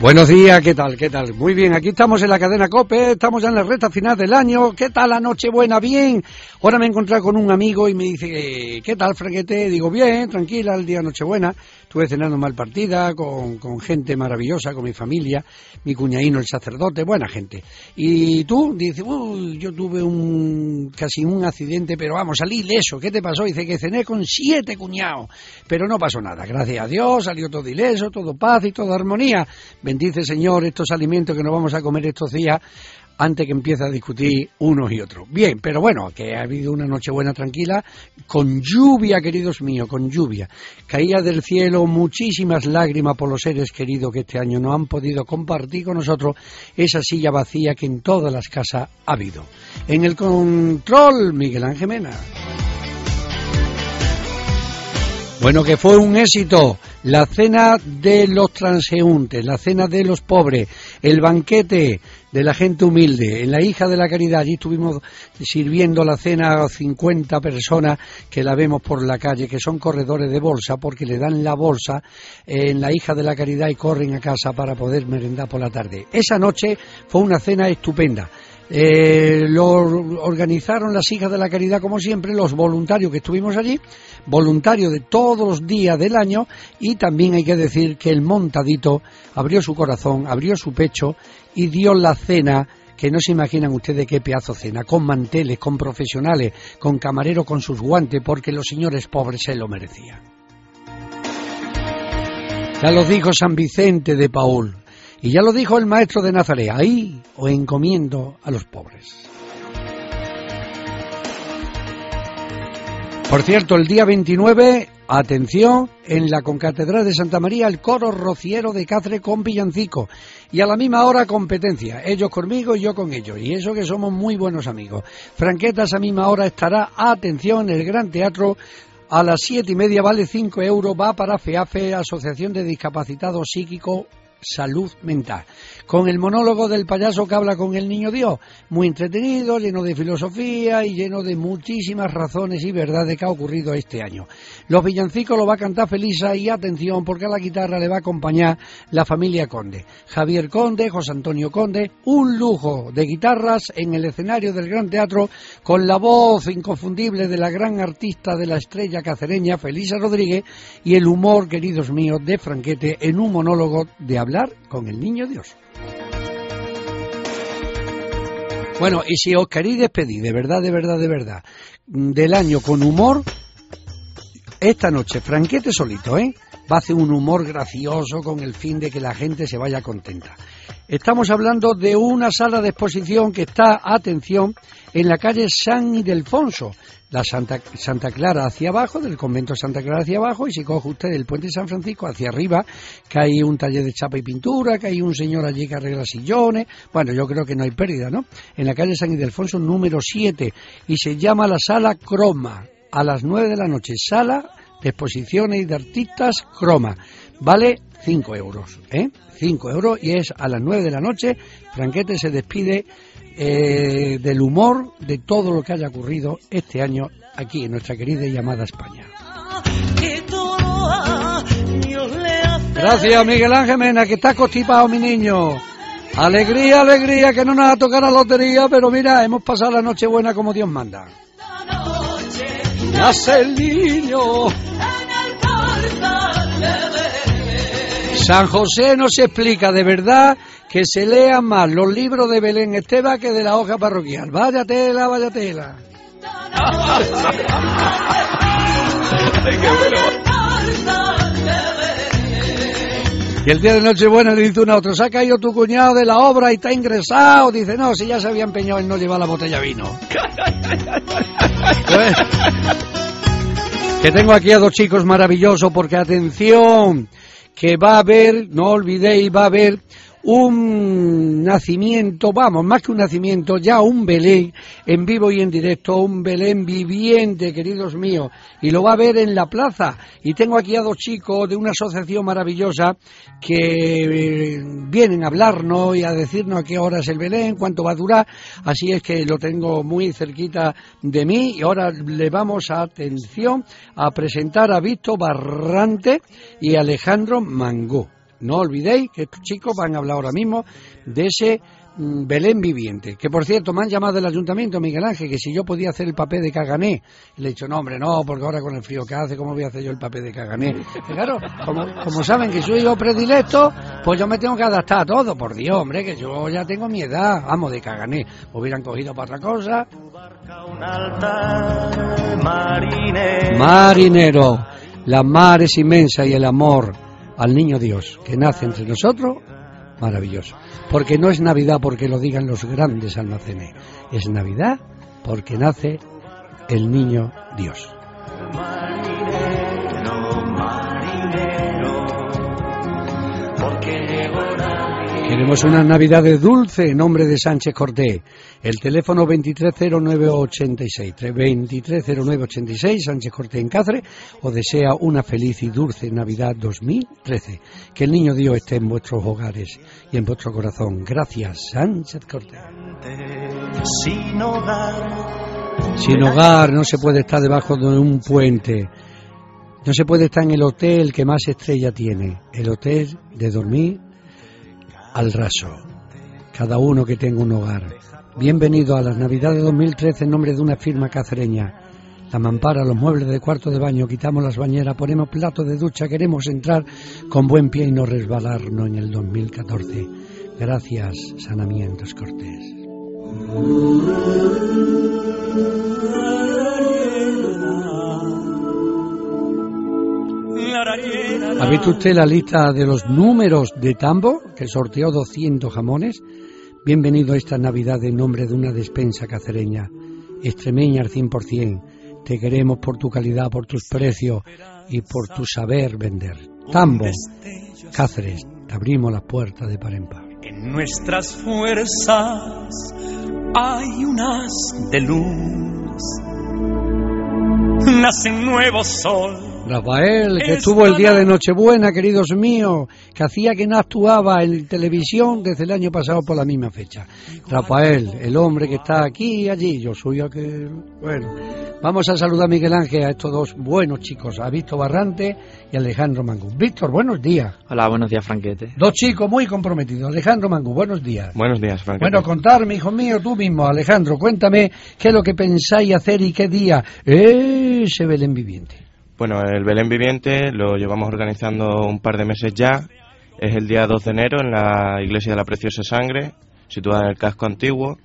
Buenos días, ¿qué tal? ¿Qué tal? Muy bien, aquí estamos en la cadena COPE, estamos ya en la recta final del año. ¿Qué tal la Nochebuena? Bien. Ahora me he encontrado con un amigo y me dice, ¿qué tal, Franquete? Digo, bien, tranquila, el día de Nochebuena. Estuve cenando mal partida, con gente maravillosa, con mi familia, mi cuñadino, el sacerdote, buena gente. ¿Y tú? Dice, yo tuve casi un accidente, pero vamos, salí ileso. ¿Qué te pasó? Dice que cené con 7 cuñados, pero no pasó nada. Gracias a Dios, salió todo ileso, todo paz y toda armonía. Bendice, Señor, estos alimentos que nos vamos a comer estos días antes que empiece a discutir unos y otros. Bien, pero bueno, que ha habido una Nochebuena tranquila, con lluvia, queridos míos, con lluvia. Caía del cielo muchísimas lágrimas por los seres queridos que este año no han podido compartir con nosotros esa silla vacía que en todas las casas ha habido. En el control, Miguel Ángel Mena. Bueno, que fue un éxito la cena de los transeúntes, la cena de los pobres, el banquete de la gente humilde, en la Hija de la Caridad. Allí estuvimos sirviendo la cena a 50 personas que la vemos por la calle, que son corredores de bolsa, porque le dan la bolsa en la Hija de la Caridad y corren a casa para poder merendar por la tarde. Esa noche fue una cena estupenda. Lo organizaron las Hijas de la Caridad, como siempre, los voluntarios que estuvimos allí, voluntarios de todos los días del año, y también hay que decir que el montadito abrió su corazón, abrió su pecho y dio la cena, que no se imaginan ustedes qué pedazo cena, con manteles, con profesionales, con camareros con sus guantes, porque los señores pobres se lo merecían. Ya lo dijo San Vicente de Paúl. Y ya lo dijo el maestro de Nazaret, ahí os encomiendo a los pobres. Por cierto, el día 29, atención, en la Concatedral de Santa María, el coro rociero de Cáceres con villancico. Y a la misma hora competencia, ellos conmigo y yo con ellos. Y eso que somos muy buenos amigos. Franqueta, a esa misma hora estará, atención, en el Gran Teatro. A las 7:30 vale 5 euros, va para FEAFE, Asociación de Discapacitados Psíquicos, Salud Mental, con el monólogo del payaso que habla con el niño Dios, muy entretenido, lleno de filosofía y lleno de muchísimas razones y verdades que ha ocurrido este año. Los villancicos lo va a cantar Felisa, y atención, porque a la guitarra le va a acompañar la familia Conde, Javier Conde, José Antonio Conde, un lujo de guitarras en el escenario del Gran Teatro, con la voz inconfundible de la gran artista de la estrella cacereña, Felisa Rodríguez, y el humor, queridos míos, de Franquete en un monólogo de hablar con el niño Dios. Bueno, y si os queréis despedir de verdad del año con humor, esta noche Franquete solito, va a hacer un humor gracioso con el fin de que la gente se vaya contenta. Estamos hablando de una sala de exposición que está, atención, en la calle San Ildefonso, la Santa Clara hacia abajo, del convento Santa Clara hacia abajo, y si coge usted el puente San Francisco hacia arriba, que hay un taller de chapa y pintura, que hay un señor allí que arregla sillones. Bueno, yo creo que no hay pérdida, ¿no? En la calle San Ildefonso número 7, y se llama la Sala Croma, a las 9 de la noche, sala de exposiciones y de artistas Croma. Vale 5 euros, 5 euros, y es a las 9 de la noche. Franquete se despide del humor de todo lo que haya ocurrido este año aquí en nuestra querida y amada España. Gracias, Miguel Ángel Mena, que está constipado, mi niño. Alegría, alegría, que no nos ha tocado la lotería, pero mira, hemos pasado la noche buena como Dios manda. Nace el niño. San José nos explica de verdad que se lean más los libros de Belén Esteban que de la hoja parroquial. Vaya tela, vaya tela. Y el día de Nochebuena le dice uno a otro, se ha caído tu cuñado de la obra y está ingresado. Dice, no, si ya se había empeñado en no llevar la botella de vino. Pues, que tengo aquí a dos chicos maravillosos, porque atención, que va a haber, no olvidéis, va a haber un nacimiento, vamos, más que un nacimiento, ya un Belén en vivo y en directo, un Belén viviente, queridos míos, y lo va a ver en la plaza. Y tengo aquí a dos chicos de una asociación maravillosa que vienen a hablarnos y a decirnos a qué hora es el Belén, cuánto va a durar, así es que lo tengo muy cerquita de mí. Y ahora le vamos, atención, a presentar a Víctor Barrante y Alejandro Mangó. no olvidéis que estos chicos van a hablar ahora mismo de ese Belén viviente, que por cierto me han llamado del ayuntamiento, Miguel Ángel, que si yo podía hacer el papel de Cagané. Y le he dicho, no hombre, no, porque ahora con el frío que hace, ¿cómo voy a hacer yo el papel de Cagané? Y claro, como saben que soy yo predilecto, pues yo me tengo que adaptar a todo, por Dios, hombre, que yo ya tengo mi edad, amo de Cagané. Me hubieran cogido para otra cosa. Marinero, la mar es inmensa y el amor al niño Dios que nace entre nosotros, maravilloso. Porque no es Navidad porque lo digan los grandes almacenes, es Navidad porque nace el niño Dios. Queremos una Navidad de dulce en nombre de Sánchez Cortés. El teléfono 230986, 230986, Sánchez Cortés en Cáceres, os desea una feliz y dulce Navidad 2013. Que el niño Dios esté en vuestros hogares y en vuestro corazón. Gracias, Sánchez Cortés. Sin hogar no se puede estar debajo de un puente. No se puede estar en el hotel que más estrella tiene. El hotel de dormir al raso. Cada uno que tenga un hogar. Bienvenido a las Navidades 2013 en nombre de una firma cacereña. La mampara, los muebles de cuarto de baño, quitamos las bañeras, ponemos platos de ducha, queremos entrar con buen pie y no resbalarnos en el 2014. Gracias, Sanamientos Cortés. ¿Ha visto usted la lista de los números de Tambo, que sorteó 200 jamones? Bienvenido a esta Navidad en nombre de una despensa cacereña, extremeña al 100%. Te queremos por tu calidad, por tus precios y por tu saber vender. Tambo, Cáceres, te abrimos las puertas de par en par. En nuestras fuerzas hay un haz de luz, nace un nuevo sol. Rafael, que estuvo el día de Nochebuena, queridos míos, que hacía que no actuaba en televisión desde el año pasado por la misma fecha. Rafael, el hombre que está aquí y allí, yo soy aquel. Bueno, vamos a saludar a Miguel Ángel, a estos dos buenos chicos, a Víctor Barrante y a Alejandro Mangú. Víctor, buenos días. Hola, buenos días, Franquete. Dos chicos muy comprometidos. Alejandro Mangú, buenos días. Buenos días, Franquete. Bueno, contarme, hijo mío, tú mismo, Alejandro, cuéntame qué es lo que pensáis hacer y qué día ese Belén viviente. Bueno, el Belén Viviente lo llevamos organizando un par de meses ya. Es el día 2 de enero en la Iglesia de la Preciosa Sangre, situada en el casco antiguo,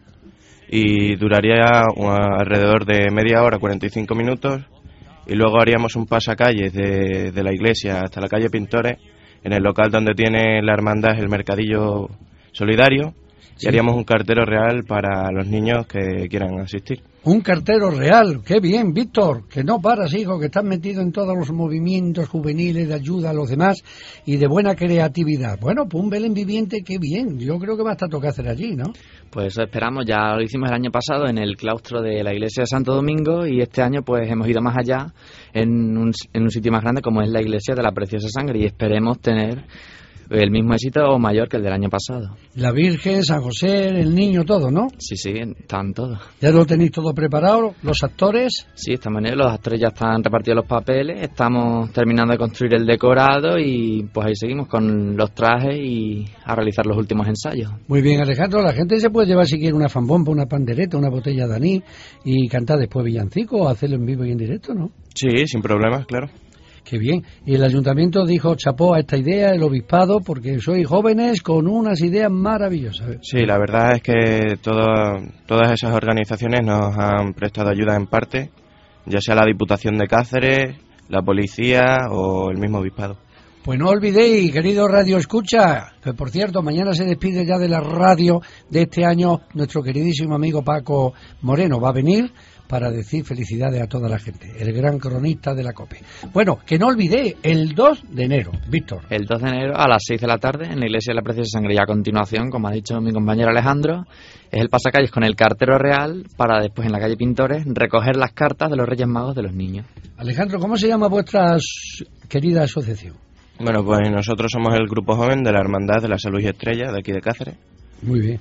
y duraría alrededor de media hora, 45 minutos, y luego haríamos un pasacalles de la iglesia hasta la calle Pintores, en el local donde tiene la hermandad el Mercadillo Solidario, y haríamos un cartero real para los niños que quieran asistir. Un cartero real, qué bien, Víctor, que no paras, hijo, que estás metido en todos los movimientos juveniles de ayuda a los demás y de buena creatividad. Bueno, pues un Belén viviente, qué bien, yo creo que va a estar tocar hacer allí, ¿no? Pues eso esperamos, ya lo hicimos el año pasado en el claustro de la iglesia de Santo Domingo y este año pues hemos ido más allá en un sitio más grande como es la iglesia de la Preciosa Sangre y esperemos tener el mismo éxito o mayor que el del año pasado. La Virgen, San José, el niño, todo, ¿no? Sí, están todos. ¿Ya lo tenéis todo preparado? ¿Los actores? Sí, esta manera los actores ya están repartidos los papeles, estamos terminando de construir el decorado y pues ahí seguimos con los trajes y a realizar los últimos ensayos. Muy bien, Alejandro, la gente se puede llevar si quiere una fanbomba, una pandereta, una botella de anís y cantar después villancico o hacerlo en vivo y en directo, ¿no? Sí, sin problemas, claro. Qué bien. Y el ayuntamiento dijo chapó a esta idea, el obispado, porque sois jóvenes con unas ideas maravillosas. Sí, la verdad es que todas esas organizaciones nos han prestado ayuda en parte, ya sea la Diputación de Cáceres, la policía o el mismo obispado. Pues no olvidéis, querido Radio Escucha, que por cierto, mañana se despide ya de la radio de este año nuestro queridísimo amigo Paco Moreno. Va a venir para decir felicidades a toda la gente, el gran cronista de la COPE. Bueno, que no olvidéis, el 2 de enero, Víctor. El 2 de enero a las 6 de la tarde en la Iglesia de la Preciosa Sangre y a continuación, como ha dicho mi compañero Alejandro, es el pasacalles con el cartero real para después en la calle Pintores recoger las cartas de los Reyes Magos de los niños. Alejandro, ¿cómo se llama vuestra querida asociación? Bueno, pues nosotros somos el grupo joven de la Hermandad de la Salud y Estrella de aquí de Cáceres. Muy bien.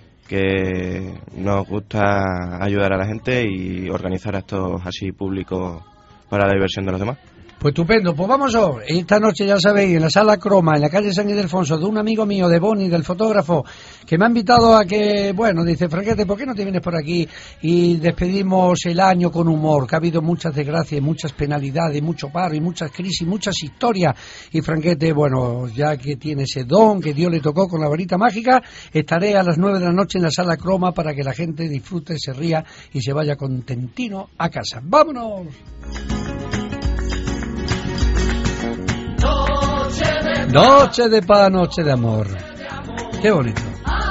Que nos gusta ayudar a la gente y organizar actos así públicos para la diversión de los demás. Pues estupendo, pues vamos a ver. Esta noche, ya sabéis, en la Sala Croma, en la calle San Ildefonso, de un amigo mío, de Boni, del fotógrafo, que me ha invitado a que, bueno, dice, Franquete, ¿por qué no te vienes por aquí y despedimos el año con humor? Que ha habido muchas desgracias, muchas penalidades, mucho paro y muchas crisis, muchas historias. Y Franquete, bueno, ya que tiene ese don que Dios le tocó con la varita mágica, estaré a las 9 de la noche en la Sala Croma para que la gente disfrute, se ría y se vaya contentino a casa. ¡Vámonos! Noche de paz, noche de amor. Qué bonito.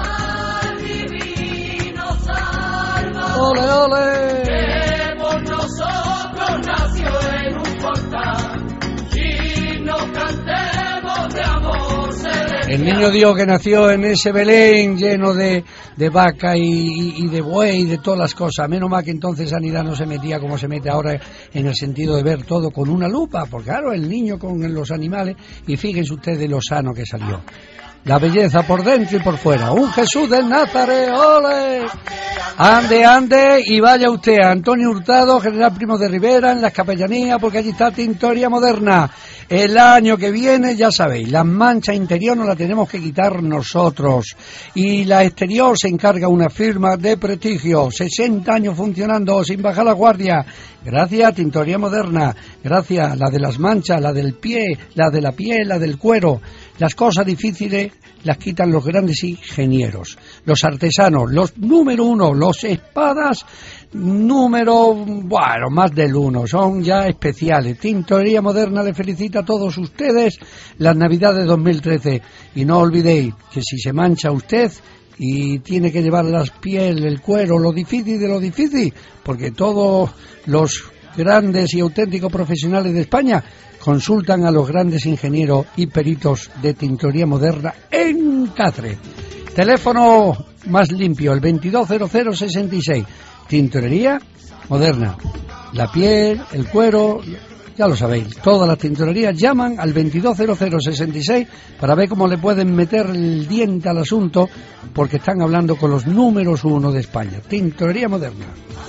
¡Ole, ole! Que por nosotros nació en un portal y nos cantemos de amor celestial. El niño Dios que nació en ese Belén lleno de vaca y de buey y de todas las cosas. Menos mal que entonces Sanidad no se metía como se mete ahora en el sentido de ver todo con una lupa, porque claro, el niño con los animales, y fíjense ustedes lo sano que salió. La belleza por dentro y por fuera. Un Jesús de Nazaret, ¡ole! Ande, ande, y vaya usted a Antonio Hurtado, General Primo de Rivera, en las capellanías, porque allí está Tintorería Moderna. El año que viene, ya sabéis, la mancha interior no la tenemos que quitar nosotros. Y la exterior se encarga una firma de prestigio. 60 años funcionando sin bajar la guardia. Gracias, Tintorería Moderna. Gracias, la de las manchas, la del pie, la de la piel, la del cuero. Las cosas difíciles las quitan los grandes ingenieros, los artesanos, los número uno, los espadas número, bueno, más del uno, son ya especiales. Tintorería Moderna le felicita a todos ustedes las Navidades 2013 y no olvidéis que si se mancha usted y tiene que llevar las pieles, el cuero, lo difícil de lo difícil, porque todos los grandes y auténticos profesionales de España consultan a los grandes ingenieros y peritos de Tintorería Moderna en Cáceres. Teléfono más limpio, el 220066. Tintorería Moderna. La piel, el cuero, ya lo sabéis. Todas las tintorerías llaman al 220066 para ver cómo le pueden meter el diente al asunto, porque están hablando con los números uno de España. Tintorería Moderna.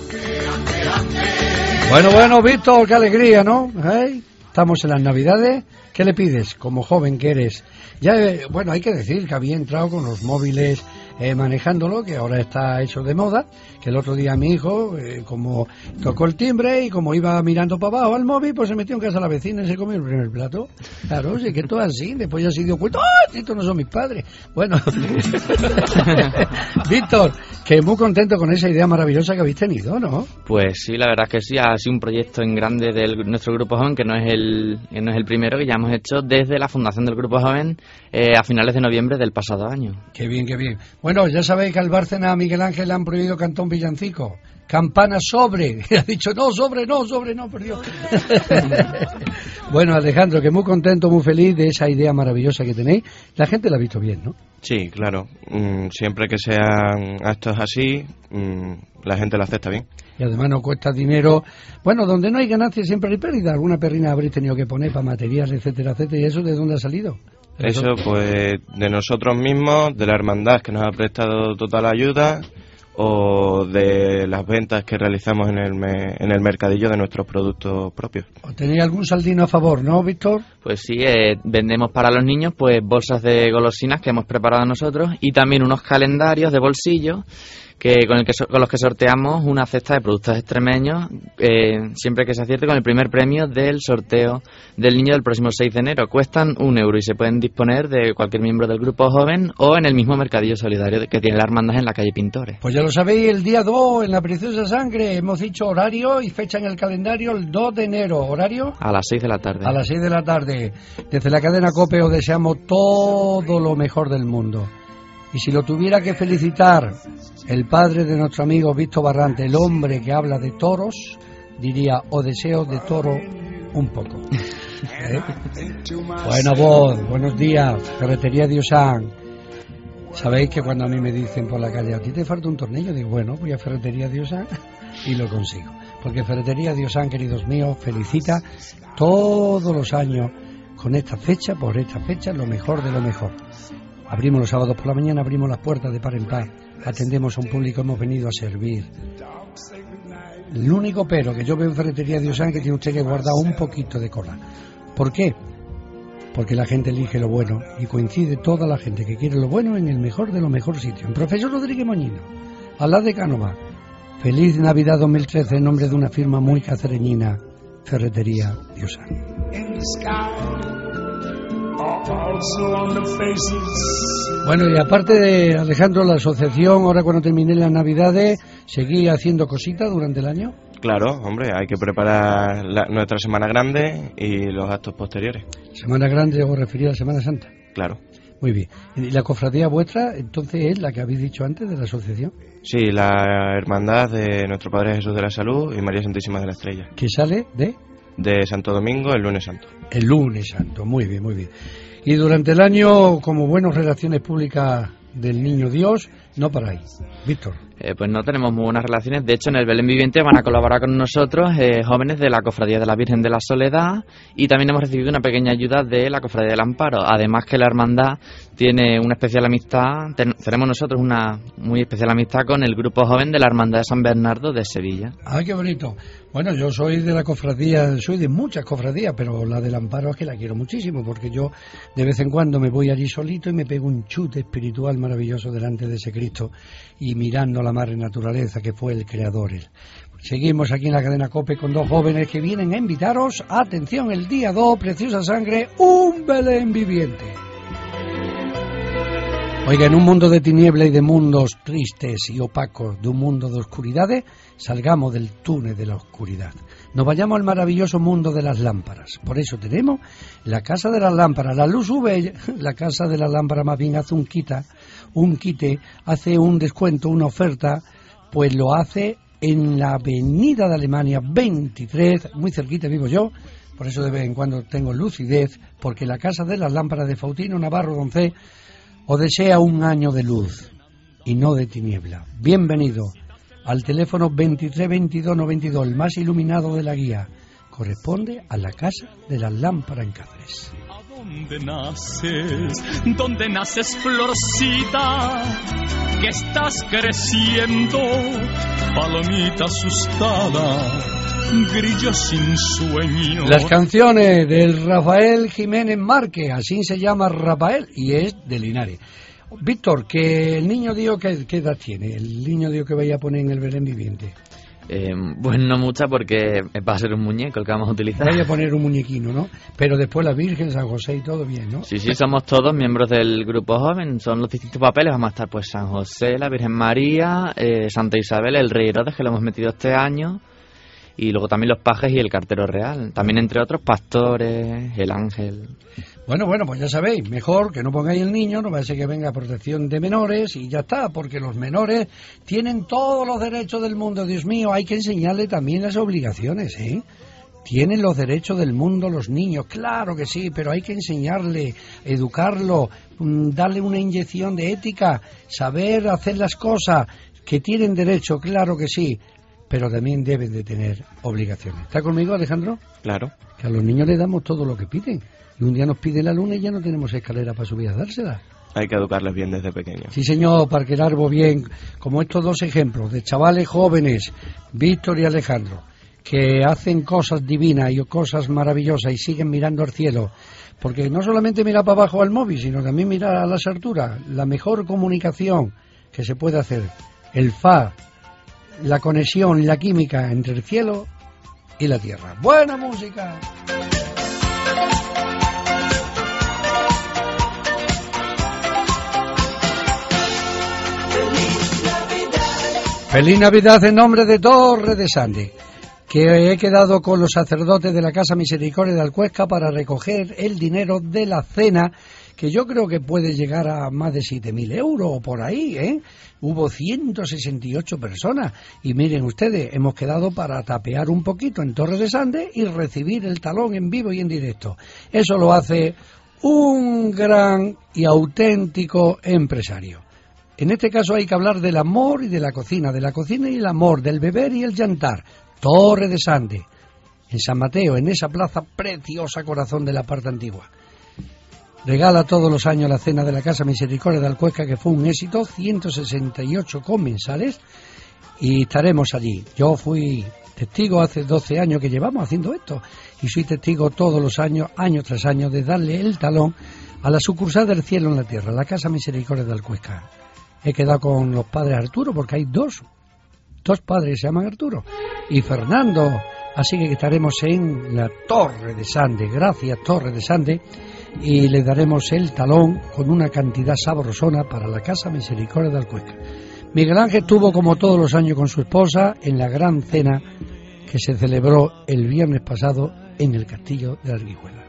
Bueno, Víctor, qué alegría, ¿no? ¿Eh? Estamos en las Navidades. ¿Qué le pides como joven que eres? Ya, bueno, hay que decir que había entrado con los móviles manejándolo, que ahora está hecho de moda, que el otro día mi hijo, como tocó el timbre y como iba mirando para abajo al móvil, pues se metió en casa a la vecina y se comió el primer plato. Claro, sí, que esto es así. Después ya se dio cuenta, ¡ah! Estos no son mis padres. Bueno, Víctor, que muy contento con esa idea maravillosa que habéis tenido, ¿no? Pues sí, la verdad es que sí, ha sido un proyecto en grande de nuestro Grupo Joven, que no es el primero, que ya hemos hecho desde la fundación del Grupo Joven a finales de noviembre del pasado año. Qué bien, qué bien. Bueno, ya sabéis que al Bárcena a Miguel Ángel le han prohibido cantar un villancico. Campana sobre. Y ha dicho, no, por Dios. Bueno, Alejandro, que muy contento, muy feliz de esa idea maravillosa que tenéis. La gente la ha visto bien, ¿no? Sí, claro. Siempre que sean actos así, la gente lo acepta bien. Y además no cuesta dinero. Bueno, donde no hay ganancia siempre hay pérdida. Alguna perrina habréis tenido que poner para material, etcétera, etcétera. ¿Y eso de dónde ha salido? Eso, pues, de nosotros mismos, de la hermandad que nos ha prestado total ayuda, o de las ventas que realizamos en el mercadillo de nuestros productos propios. ¿Tenéis algún saldino a favor, no, Víctor? Pues sí, vendemos para los niños pues bolsas de golosinas que hemos preparado nosotros y también unos calendarios de bolsillo con los que sorteamos una cesta de productos extremeños, siempre que se acierte con el primer premio del sorteo del niño del próximo 6 de enero. Cuestan €1 y se pueden disponer de cualquier miembro del Grupo Joven o en el mismo mercadillo solidario que tiene la hermandad en la calle Pintores. Pues ya lo sabéis, el día 2 en la Preciosa Sangre hemos dicho horario y fecha en el calendario, el 2 de enero. ¿Horario? A las 6 de la tarde. A las 6 de la tarde. Desde la cadena COPE os deseamos todo lo mejor del mundo. Y si lo tuviera que felicitar el padre de nuestro amigo Víctor Barrante, el hombre que habla de toros, diría, o deseo de toro un poco. Buena voz, buenos días, Ferretería Diosán. Sabéis que cuando a mí me dicen por la calle, ¿a ti te falta un tornillo? Digo, bueno, voy a Ferretería Diosán y lo consigo. Porque Ferretería Diosán, queridos míos, felicita todos los años con esta fecha, por esta fecha, lo mejor de lo mejor. Abrimos los sábados por la mañana, abrimos las puertas de par en par, atendemos a un público, hemos venido a servir. El único pero que yo veo en Ferretería Diosán es que tiene usted que guardar un poquito de cola. ¿Por qué? Porque la gente elige lo bueno y coincide toda la gente que quiere lo bueno en el mejor de los mejores sitios. En Profesor Rodríguez Moñino, al lado de Cánova. Feliz Navidad 2013 en nombre de una firma muy cacereñina, Ferretería Diosán. Bueno, y aparte de, Alejandro, la asociación, ahora cuando terminé las Navidades, ¿seguí haciendo cositas durante el año? Claro, hombre, hay que preparar nuestra Semana Grande y los actos posteriores. Semana Grande, ¿os refería a la Semana Santa? Claro. Muy bien. ¿Y la cofradía vuestra, entonces, es la que habéis dicho antes de la asociación? Sí, la hermandad de Nuestro Padre Jesús de la Salud y María Santísima de la Estrella. ¿Que sale de Santo Domingo, el lunes santo. El lunes santo, muy bien, muy bien. Y durante el año, como buenas relaciones públicas del Niño Dios, no paráis. Víctor. Pues no tenemos muy buenas relaciones. De hecho, en el Belén Viviente van a colaborar con nosotros jóvenes de la Cofradía de la Virgen de la Soledad, y también hemos recibido una pequeña ayuda de la Cofradía del Amparo. Además que la hermandad tiene una especial amistad, tenemos nosotros una muy especial amistad con el grupo joven de la Hermandad de San Bernardo de Sevilla. ¡Ay, qué bonito! Bueno, yo soy de la cofradía, soy de muchas cofradías, pero la del Amparo es que la quiero muchísimo, porque yo de vez en cuando me voy allí solito y me pego un chute espiritual maravilloso delante de ese Cristo y mirando la madre naturaleza que fue el creador. Seguimos aquí en la cadena COPE con dos jóvenes que vienen a invitaros, atención, el día 2, Preciosa Sangre, un Belén viviente. Oiga, en un mundo de tiniebla y de mundos tristes y opacos, de un mundo de oscuridades, salgamos del túnel de la oscuridad. Nos vayamos al maravilloso mundo de las lámparas. Por eso tenemos la Casa de las Lámparas. La luz sube, la Casa de las Lámparas más bien hace un quite, hace un descuento, una oferta, pues lo hace en la Avenida de Alemania 23, muy cerquita vivo yo. Por eso de vez en cuando tengo lucidez, porque la Casa de las Lámparas de Faustino Navarro Doncé os desea un año de luz y no de tiniebla. Bienvenido al teléfono 232292, el más iluminado de la guía. Corresponde a la Casa de las Lámparas en Cáceres. ¿Dónde naces, florcita? Que estás creciendo, palomita asustada, grillo sin sueño. Las canciones del Rafael Jiménez Márquez, así se llama Rafael, y es de Linares. Víctor, que el niño Dios, ¿qué edad tiene? El niño Dios que vaya a poner en el Belén viviente. Pues no mucha, porque va a ser un muñeco el que vamos a utilizar. Vaya a poner un muñequino, ¿no? Pero después la Virgen, San José y todo bien, ¿no? Sí, somos todos miembros del grupo joven, son los distintos papeles. Vamos a estar pues San José, la Virgen María, Santa Isabel, el Rey Herodes, que lo hemos metido este año, y luego también los pajes y el cartero real. También, entre otros, pastores, el ángel. Bueno, pues ya sabéis, mejor que no pongáis el niño, no va a ser que venga protección de menores y ya está, porque los menores tienen todos los derechos del mundo. Dios mío, hay que enseñarle también las obligaciones, ¿eh? Tienen los derechos del mundo los niños, claro que sí, pero hay que enseñarle, educarlo, darle una inyección de ética, saber hacer las cosas, que tienen derecho, claro que sí, pero también deben de tener obligaciones. ¿Está conmigo, Alejandro? Claro. Que a los niños les damos todo lo que piden. Y un día nos pide la luna y ya no tenemos escalera para subir a dársela. Hay que educarles bien desde pequeños. Sí, señor, para que el árbol bien, como estos dos ejemplos de chavales jóvenes, Víctor y Alejandro, que hacen cosas divinas y cosas maravillosas y siguen mirando al cielo, porque no solamente mira para abajo al móvil, sino también mira a las alturas, la mejor comunicación que se puede hacer, el fa, la conexión y la química entre el cielo y la tierra. ¡Buena música! Feliz Navidad en nombre de Torre de Sande, que he quedado con los sacerdotes de la Casa Misericordia de Alcuesca para recoger el dinero de la cena, que yo creo que puede llegar a más de 7.000 euros o por ahí, ¿eh? Hubo 168 personas y miren ustedes, hemos quedado para tapear un poquito en Torre de Sande y recibir el talón en vivo y en directo. Eso lo hace un gran y auténtico empresario. En este caso hay que hablar del amor y de la cocina y el amor, del beber y el llantar. Torre de Sande, en San Mateo, en esa plaza preciosa, corazón de la parte antigua. regala todos los años la cena de la Casa Misericordia de Alcuesca, que fue un éxito, 168 comensales, y estaremos allí. Yo fui testigo hace 12 años que llevamos haciendo esto, y soy testigo todos los años, año tras año, de darle el talón a la sucursal del cielo en la tierra, la Casa Misericordia de Alcuesca. He quedado con los padres Arturo, porque hay dos padres que se llaman Arturo, y Fernando, así que estaremos en la Torre de Sande, gracias Torre de Sande, y le daremos el talón con una cantidad sabrosona para la Casa Misericordia de Alcuesca. Miguel Ángel estuvo, como todos los años, con su esposa en la gran cena que se celebró el viernes pasado en el Castillo de Arguijuela.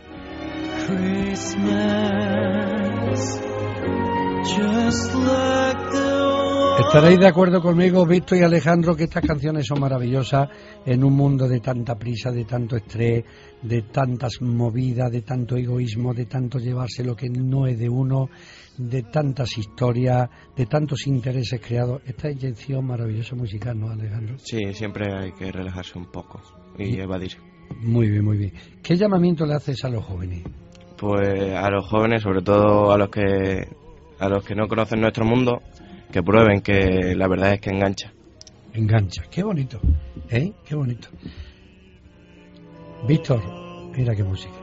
Estaréis de acuerdo conmigo, Víctor y Alejandro, que estas canciones son maravillosas en un mundo de tanta prisa, de tanto estrés, de tantas movidas, de tanto egoísmo, de tanto llevarse lo que no es de uno, de tantas historias, de tantos intereses creados. Esta inyección maravillosa musical, ¿no, Alejandro? Sí, siempre hay que relajarse un poco y evadir. Muy bien, muy bien. ¿Qué llamamiento le haces a los jóvenes? Pues a los jóvenes, sobre todo a los que no conocen nuestro mundo, que prueben que la verdad es que engancha. Engancha, qué bonito, ¿eh? Qué bonito. Víctor, mira qué música.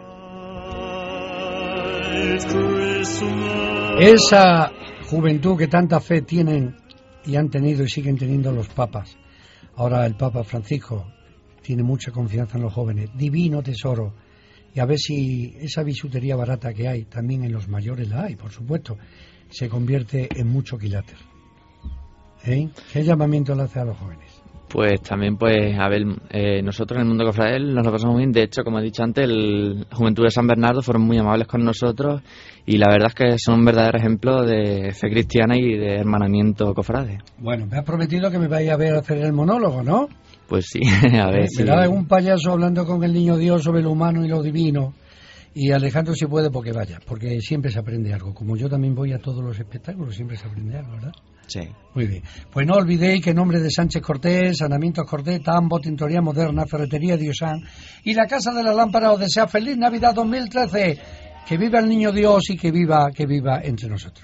Esa juventud que tanta fe tienen y han tenido y siguen teniendo los papas. Ahora el Papa Francisco tiene mucha confianza en los jóvenes. Divino tesoro. Y a ver si esa bisutería barata que hay, también en los mayores la hay, por supuesto, se convierte en mucho quilate. ¿Eh? ¿Qué llamamiento le hace a los jóvenes? Pues también, pues, a ver, nosotros en el mundo cofradel nos lo pasamos muy bien. De hecho, como he dicho antes, el Juventud de San Bernardo fueron muy amables con nosotros y la verdad es que son un verdadero ejemplo de fe cristiana y de hermanamiento cofrade. Bueno, me has prometido que me vais a ver hacer el monólogo, ¿no? Pues sí, a ver si... Será un payaso hablando con el niño Dios sobre lo humano y lo divino. Y Alejandro, si puede, porque vaya, porque siempre se aprende algo. Como yo también voy a todos los espectáculos, siempre se aprende algo, ¿verdad? Sí. Muy bien. Pues no olvidéis que en nombre de Sánchez Cortés, Sanamientos Cortés, Tambo, Tintoría Moderna, Ferretería Diosán y la Casa de la Lámpara os desea feliz Navidad 2013. Que viva el niño Dios y que viva entre nosotros.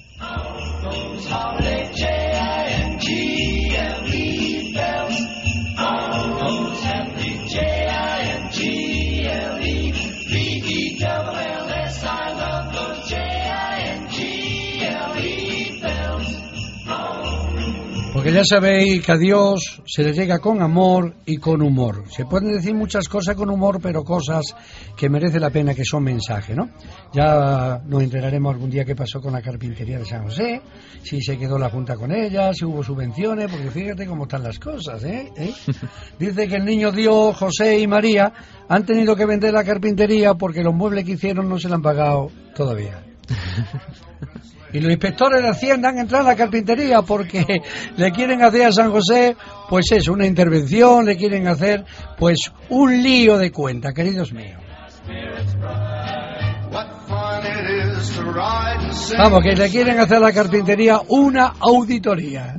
Porque ya sabéis que a Dios se le llega con amor y con humor. Se pueden decir muchas cosas con humor, pero cosas que merece la pena, que son mensajes, ¿no? Ya nos enteraremos algún día qué pasó con la carpintería de San José, si se quedó la Junta con ella, si hubo subvenciones, porque fíjate cómo están las cosas, ¿eh? Dice que el niño Dios, José y María han tenido que vender la carpintería porque los muebles que hicieron no se le han pagado todavía. Y los inspectores de Hacienda han entrado a la carpintería porque le quieren hacer a San José, pues eso, una intervención, le quieren hacer, pues, un lío de cuenta, queridos míos. Vamos, que le quieren hacer a la carpintería una auditoría.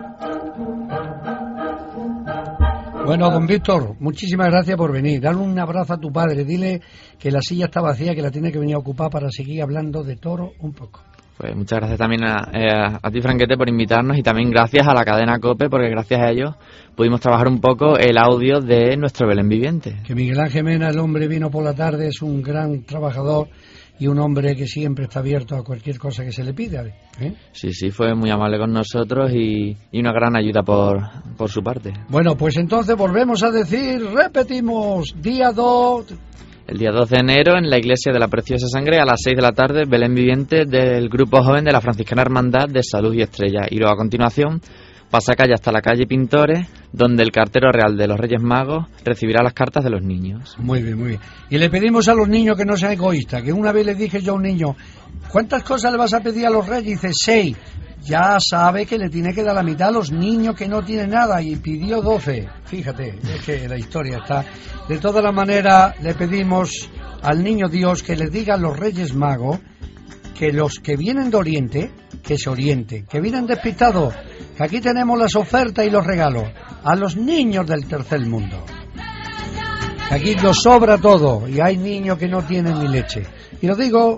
Bueno, don Víctor, muchísimas gracias por venir. Dale un abrazo a tu padre, dile que la silla está vacía, que la tiene que venir a ocupar para seguir hablando de toro un poco. Pues muchas gracias también a ti, Franquete, por invitarnos, y también gracias a la cadena COPE, porque gracias a ellos pudimos trabajar un poco el audio de nuestro Belén viviente. Que Miguel Ángel Mena, el hombre vino por la tarde, es un gran trabajador y un hombre que siempre está abierto a cualquier cosa que se le pida. Sí, fue muy amable con nosotros y una gran ayuda por su parte. Bueno, pues entonces volvemos a decir, repetimos, día 2... El día 2 de enero, en la Iglesia de la Preciosa Sangre, a las 6 de la tarde, Belén viviente del Grupo Joven de la Franciscana Hermandad de Salud y Estrella. Y luego, a continuación, pasa calle hasta la calle Pintores, donde el cartero real de los Reyes Magos recibirá las cartas de los niños. Muy bien, muy bien. Y le pedimos a los niños que no sean egoístas, que una vez le dije yo a un niño, ¿cuántas cosas le vas a pedir a los Reyes? Y dice, 6. Ya sabe que le tiene que dar la mitad a los niños que no tienen nada, y pidió 12. Fíjate, es que la historia está. De todas las maneras, le pedimos al niño Dios que le diga a los Reyes Magos que los que vienen de Oriente, que se orienten, que vienen despistados, que aquí tenemos las ofertas y los regalos a los niños del tercer mundo. Que aquí nos sobra todo y hay niños que no tienen ni leche. Y lo digo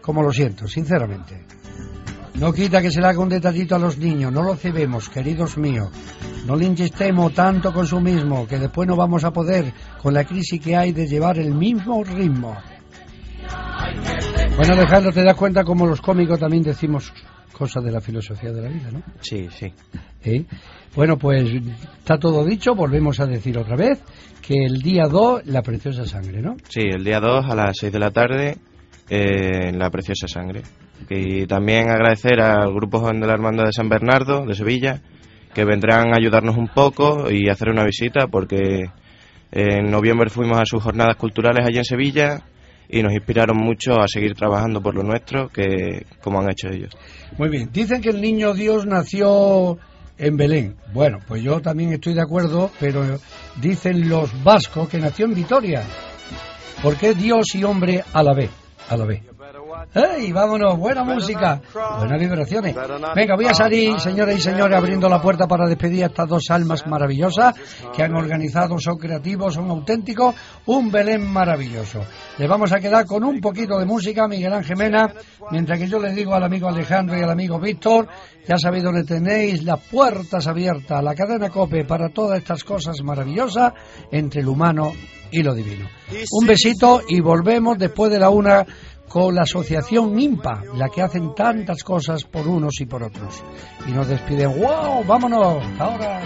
como lo siento, sinceramente. No quita que se le haga un detallito a los niños, no lo cebemos, queridos míos. No le inyectemos tanto consumismo, que después no vamos a poder, con la crisis que hay, de llevar el mismo ritmo. Bueno, Alejandro, te das cuenta como los cómicos también decimos cosas de la filosofía de la vida, ¿no? Sí, sí. Bueno, pues está todo dicho, volvemos a decir otra vez que el día 2, la Preciosa Sangre, ¿no? Sí, el día 2 a las 6 de la tarde, en la Preciosa Sangre. Y también agradecer al Grupo Joven de la Hermandad de San Bernardo, de Sevilla, que vendrán a ayudarnos un poco y hacer una visita, porque en noviembre fuimos a sus jornadas culturales allí en Sevilla y nos inspiraron mucho a seguir trabajando por lo nuestro, que como han hecho ellos. Muy bien, dicen que el niño Dios nació en Belén. Bueno, pues yo también estoy de acuerdo, pero dicen los vascos que nació en Vitoria. ¿Por qué Dios y hombre a la vez? A la vez. ¡Ey, vámonos! Buena música, buenas vibraciones. Venga, voy a salir, señoras y señores, abriendo la puerta para despedir a estas dos almas maravillosas que han organizado, son creativos, son auténticos, un Belén maravilloso. Les vamos a quedar con un poquito de música, Miguel Ángel Mena, mientras que yo les digo al amigo Alejandro y al amigo Víctor, ya sabéis dónde tenéis las puertas abiertas, la cadena COPE para todas estas cosas maravillosas entre lo humano y lo divino. Un besito y volvemos después de la 1 con la asociación IMPA, la que hacen tantas cosas por unos y por otros. Y nos despiden. ¡Wow! ¡Vámonos! ¡Ahora!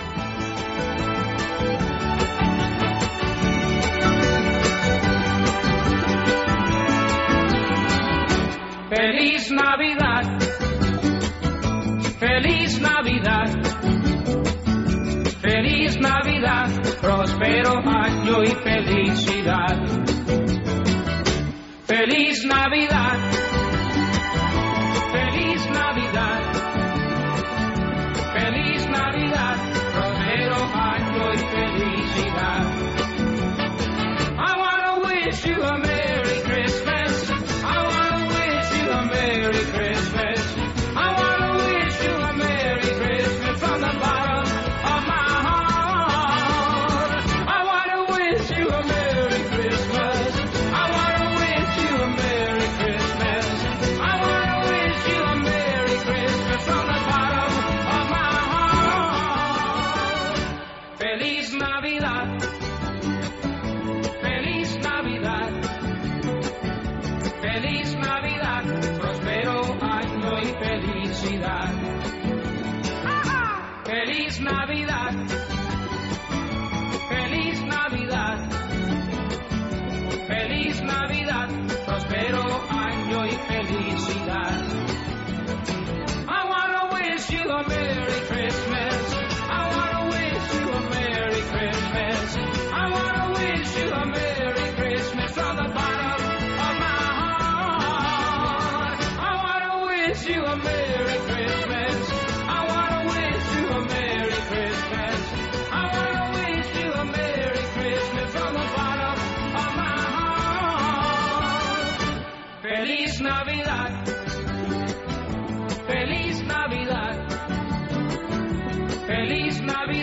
Feliz Navidad, feliz Navidad, feliz Navidad, próspero año y felicidad. Feliz Navidad, feliz Navidad, feliz Navidad, próspero año y felicidad. I wanna wish you a Merry Christmas. I wanna wish you a Merry Christmas. I wanna wish you a Merry Christmas from the bottom of my heart. I wanna wish you a Merry Christmas. I wanna wish you a Merry Christmas. I wanna wish you a Merry Christmas from the bottom of my heart. Feliz Navidad. Feliz Navidad. Feliz Navidad, próspero año y felicidad. Feliz Navidad, feliz Navidad, feliz Navidad, próspero año y felicidad. I wanna wish you a Merry Christmas. I wanna wish you a Merry Christmas. I wanna wish you a Merry Christmas from the bottom of my heart. I wanna wish you a Merry Christmas. I wanna wish you a Merry Christmas. I wanna wish you a Merry Christmas from the bottom of my heart. Feliz Navidad. Feliz Navidad. Feliz Navidad.